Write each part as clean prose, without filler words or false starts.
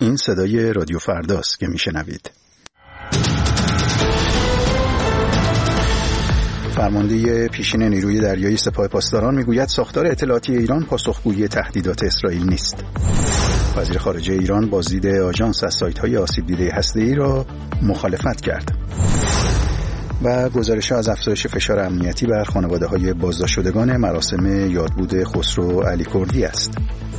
این صدای رادیو فرداست که میشنوید. فرمانده پیشین نیروی دریایی سپاه پاسداران میگوید ساختار اطلاعاتی ایران پاسخگوی تهدیدات اسرائیل نیست. وزیر خارجه ایران بازدید آژانس از سایت‌های آسیب دیده هسته‌ای را مخالفت کرد. و گزارش‌ها از افزایش فشار امنیتی بر خانواده‌های بازداشت شدگان مراسم یادبود خسرو علیکردی است.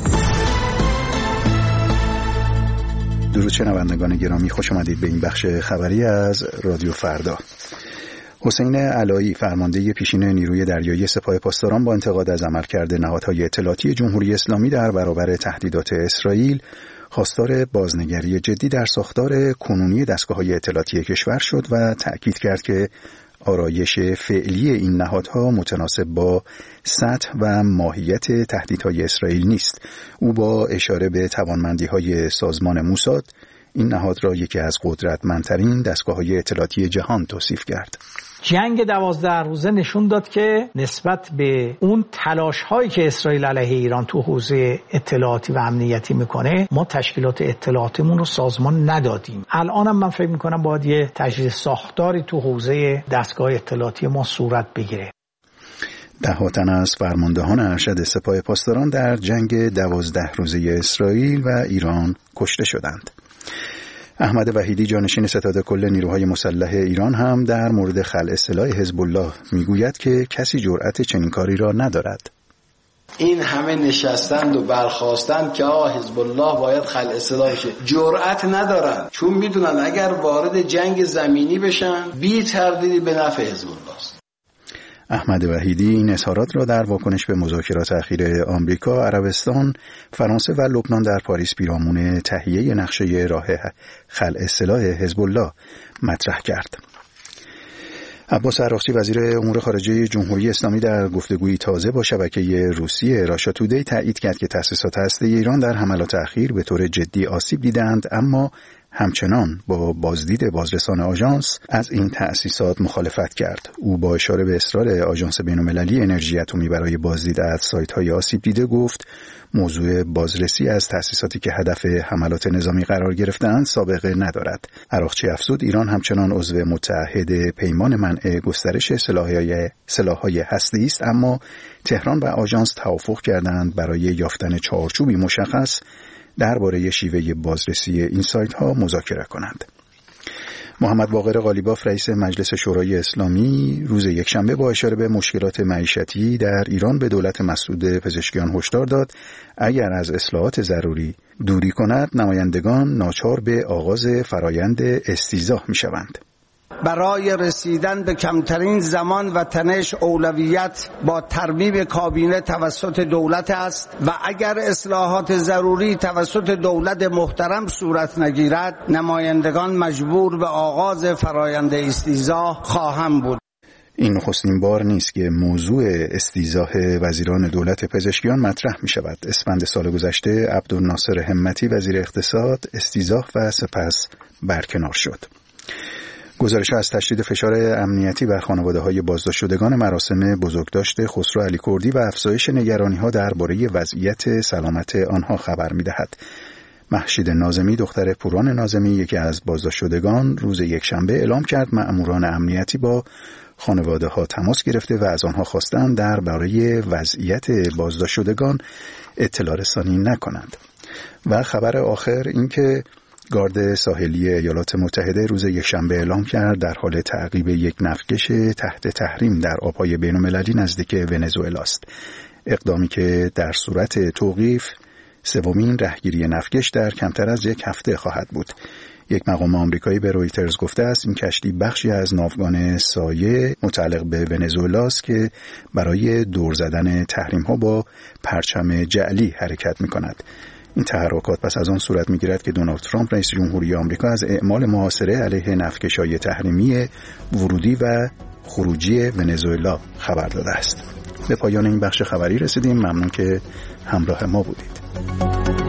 درود شنوندگان گرامی، خوش آمدید به این بخش خبری از رادیو فردا. حسین علایی فرمانده پیشین نیروی دریایی سپاه پاسداران با انتقاد از عملکرد نهادهای اطلاعاتی جمهوری اسلامی در برابر تهدیدات اسرائیل خواستار بازنگری جدی در ساختار کنونی دستگاه‌های اطلاعاتی کشور شد و تأکید کرد که آرایش فعلی این نهادها متناسب با سطح و ماهیت تهدیدهای اسرائیل نیست. او با اشاره به توانمندی‌های سازمان موساد این نهاد را یکی از قدرتمندترین دستگاه‌های اطلاعاتی جهان توصیف کرد. جنگ 12 روزه نشون داد که نسبت به اون تلاش‌هایی که اسرائیل علیه ایران تو حوزه اطلاعاتی و امنیتی میکنه، ما تشکیلات اطلاعاتیمون رو سازمان ندادیم. الانم من فکر میکنم باید یه تجدید ساختاری تو حوزه دستگاه اطلاعاتی ما صورت بگیره. ده تن از فرماندهان ارشد سپاه پاسداران در جنگ 12 روزه اسرائیل و ایران کشته شدند. احمد وحیدی جانشین ستاد کل نیروهای مسلح ایران هم در مورد خلع سلاح حزب الله میگوید که کسی جرأت چنین کاری را ندارد. این همه نشستند و برخاستند که حزب الله باید خلع سلاح شه، جرأت ندارن، چون میدونن اگر وارد جنگ زمینی بشن بی تردیدی به نفع حزب الله است. احمد وحیدی این اظهارات را در واکنش به مذاکرات اخیر آمریکا، عربستان، فرانسه و لبنان در پاریس پیرامون تهیه نقشه راه خلع سلاح حزب الله مطرح کرد. عباس عراقچی وزیر امور خارجه جمهوری اسلامی در گفتگویی تازه با شبکه روسیه راشا تودی تایید کرد که تأسیسات هسته‌ای ایران در حملات اخیر به طور جدی آسیب دیدند، اما همچنان با بازدید بازرسان آژانس از این تأسیسات مخالفت کرد. او با اشاره به اصرار آژانس بین‌المللی انرژی اتمی برای بازدید از سایت‌های آسیب دیده گفت موضوع بازرسی از تأسیساتی که هدف حملات نظامی قرار گرفته‌اند سابقه ندارد. عراقچی افزود ایران همچنان عضو متحد پیمان منع گسترش سلاح‌های هسته‌ای است، اما تهران و آژانس توافق کردند برای یافتن چارچوبی مشخص درباره شیوه بازرسی این سایت‌ها مذاکره کنند. محمد باقر قالیباف رئیس مجلس شورای اسلامی روز یکشنبه با اشاره به مشکلات معیشتی در ایران به دولت مسعود پزشکیان هشدار داد اگر از اصلاحات ضروری دوری کند نمایندگان ناچار به آغاز فرایند استیضاح می‌شوند. برای رسیدن به کمترین زمان و تنش اولویت با ترمیم کابینه توسط دولت است و اگر اصلاحات ضروری توسط دولت محترم صورت نگیرد نمایندگان مجبور به آغاز فرایند استیضاح خواهند بود. این نخستین بار نیست که موضوع استیضاح وزیران دولت پزشکیان مطرح می شود. اسفند سال گذشته عبدالناصر همتی وزیر اقتصاد استیضاح و سپس برکنار شد. گزارش از تشدید فشار امنیتی بر خانواده‌های بازداشت شدگان مراسم بزرگداشت خسرو علیکردی و افزایش نگرانی‌ها درباره وضعیت سلامت آنها خبر می‌دهد. مهشید ناظمی دختر پوران ناظمی یکی از بازداشت شدگان روز یکشنبه اعلام کرد مأموران امنیتی با خانواده‌ها تماس گرفته و از آنها خواستند درباره وضعیت بازداشت شدگان اطلاع رسانی نکنند. و خبر آخر این که گارد ساحلی ایالات متحده روز یکشنبه اعلام کرد در حال تعقیب یک نفتکش تحت تحریم در آبهای بین‌المللی نزدیک ونزوئلا است. اقدامی که در صورت توقیف سومین رهگیری نفتکش در کمتر از یک هفته خواهد بود. یک مقام آمریکایی به رویترز گفته است این کشتی بخشی از ناوگان سایه متعلق به ونزوئلا است که برای دور زدن تحریم‌ها با پرچم جعلی حرکت می‌کند. این تحرکات پس از آن صورت می‌گیرد که دونالد ترامپ رئیس جمهوری آمریکا از اعمال محاصره علیه نفتکش‌های تحریمی ورودی و خروجی ونزوئلا خبر داده است. به پایان این بخش خبری رسیدیم. ممنون که همراه ما بودید.